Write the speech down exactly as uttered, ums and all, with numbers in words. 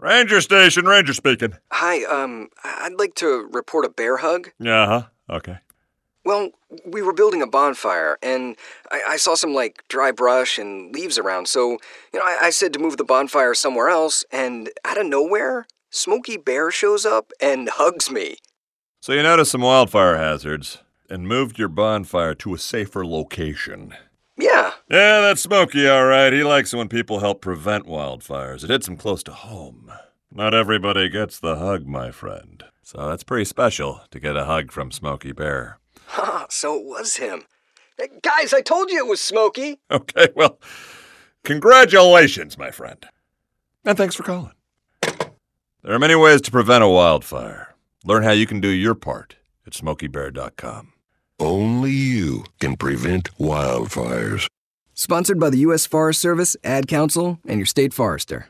Ranger station, ranger speaking. Hi, um, I'd like to report a bear hug. Uh-huh, okay. Well, we were building a bonfire, and I, I saw some, like, dry brush and leaves around, so, you know, I, I said to move the bonfire somewhere else, and out of nowhere, Smokey Bear shows up and hugs me. So you noticed some wildfire hazards and moved your bonfire to a safer location. Yeah. Yeah, that's Smokey, all right. He likes it when people help prevent wildfires. It hits him close to home. Not everybody gets the hug, my friend. So that's pretty special to get a hug from Smokey Bear. Ha, so it was him. Hey, guys, I told you it was Smokey. Okay, well, congratulations, my friend. And thanks for calling. There are many ways to prevent a wildfire. Learn how you can do your part at smokey bear dot com. Only you can prevent wildfires. Sponsored by the U S Forest Service, Ad Council, and your state forester.